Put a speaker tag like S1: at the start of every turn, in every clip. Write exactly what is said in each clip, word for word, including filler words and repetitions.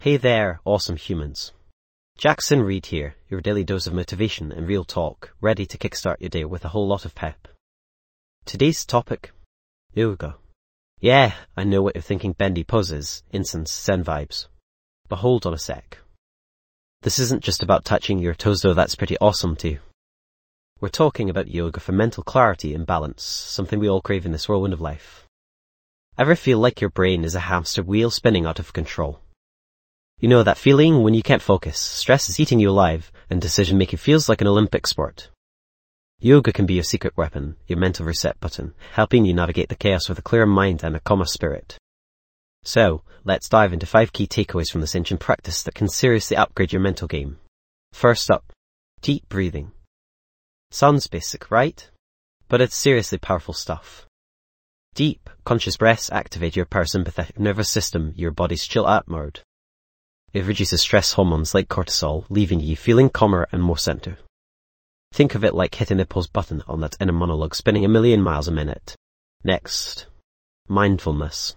S1: Hey there, awesome humans. Jackson Reed here, your daily dose of motivation and real talk, ready to kickstart your day with a whole lot of pep. Today's topic, yoga. Yeah, I know what you're thinking, bendy poses, incense, zen vibes. But hold on a sec. This isn't just about touching your toes, though that's pretty awesome too. We're talking about yoga for mental clarity and balance, something we all crave in this whirlwind of life. Ever feel like your brain is a hamster wheel spinning out of control? You know that feeling when you can't focus, stress is eating you alive, and decision-making feels like an Olympic sport? Yoga can be your secret weapon, your mental reset button, helping you navigate the chaos with a clearer mind and a calmer spirit. So, let's dive into five key takeaways from this ancient practice that can seriously upgrade your mental game. First up, deep breathing. Sounds basic, right? But it's seriously powerful stuff. Deep, conscious breaths activate your parasympathetic nervous system, your body's chill-out mode. It reduces stress hormones like cortisol, leaving you feeling calmer and more centered. Think of it like hitting a pause button on that inner monologue spinning a million miles a minute. Next, mindfulness.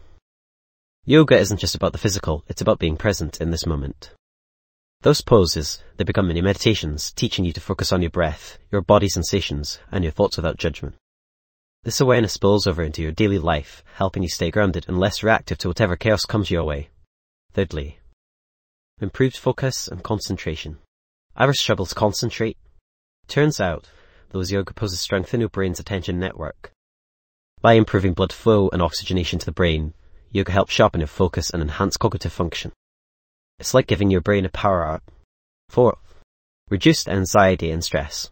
S1: Yoga isn't just about the physical, it's about being present in this moment. Those poses, they become mini meditations, teaching you to focus on your breath, your body sensations, and your thoughts without judgment. This awareness spills over into your daily life, helping you stay grounded and less reactive to whatever chaos comes your way. Thirdly, improved focus and concentration. Ever struggle to concentrate? Turns out, those yoga poses strengthen your brain's attention network. By improving blood flow and oxygenation to the brain, yoga helps sharpen your focus and enhance cognitive function. It's like giving your brain a power up. Fourth, reduced anxiety and stress.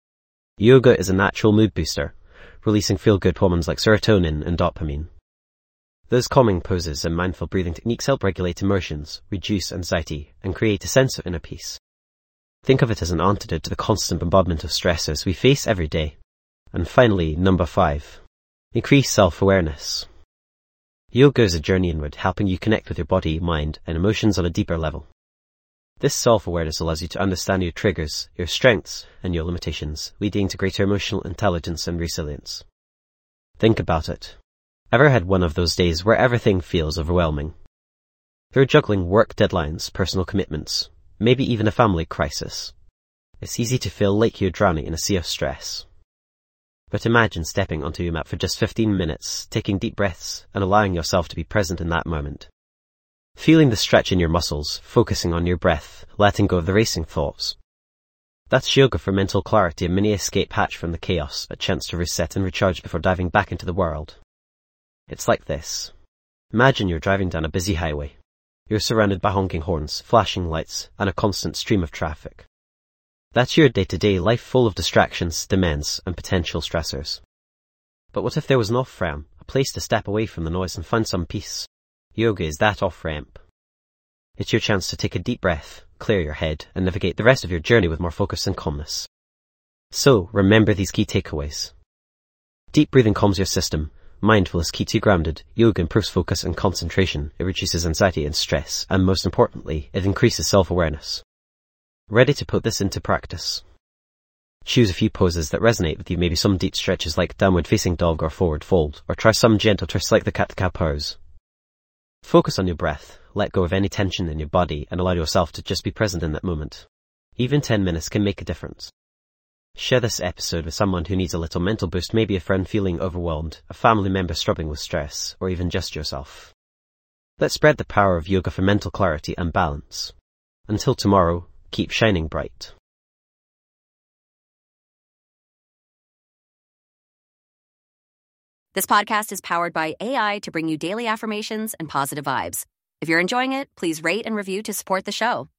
S1: Yoga is a natural mood booster, releasing feel-good hormones like serotonin and dopamine. Those calming poses and mindful breathing techniques help regulate emotions, reduce anxiety, and create a sense of inner peace. Think of it as an antidote to the constant bombardment of stressors we face every day. And finally, number five, increase self-awareness. Yoga is a journey inward, helping you connect with your body, mind, and emotions on a deeper level. This self-awareness allows you to understand your triggers, your strengths, and your limitations, leading to greater emotional intelligence and resilience. Think about it. Ever had one of those days where everything feels overwhelming? You're juggling work deadlines, personal commitments, maybe even a family crisis. It's easy to feel like you're drowning in a sea of stress. But imagine stepping onto your mat for just fifteen minutes, taking deep breaths, and allowing yourself to be present in that moment. Feeling the stretch in your muscles, focusing on your breath, letting go of the racing thoughts. That's yoga for mental clarity, a mini escape hatch from the chaos, a chance to reset and recharge before diving back into the world. It's like this. Imagine you're driving down a busy highway. You're surrounded by honking horns, flashing lights, and a constant stream of traffic. That's your day-to-day life, full of distractions, demands, and potential stressors. But what if there was an off-ramp, a place to step away from the noise and find some peace? Yoga is that off-ramp. It's your chance to take a deep breath, clear your head, and navigate the rest of your journey with more focus and calmness. So, remember these key takeaways. Deep breathing calms your system. Mindfulness keeps you grounded. Yoga improves focus and concentration. It reduces anxiety and stress. And most importantly, it increases self-awareness. Ready to put this into practice? Choose a few poses that resonate with you, maybe some deep stretches like downward facing dog or forward fold, or try some gentle twists like the cat-cow pose. Focus on your breath, let go of any tension in your body, and allow yourself to just be present in that moment. Even ten minutes can make a difference. Share this episode with someone who needs a little mental boost, maybe a friend feeling overwhelmed, a family member struggling with stress, or even just yourself. Let's spread the power of yoga for mental clarity and balance. Until tomorrow, keep shining bright.
S2: This podcast is powered by A I to bring you daily affirmations and positive vibes. If you're enjoying it, please rate and review to support the show.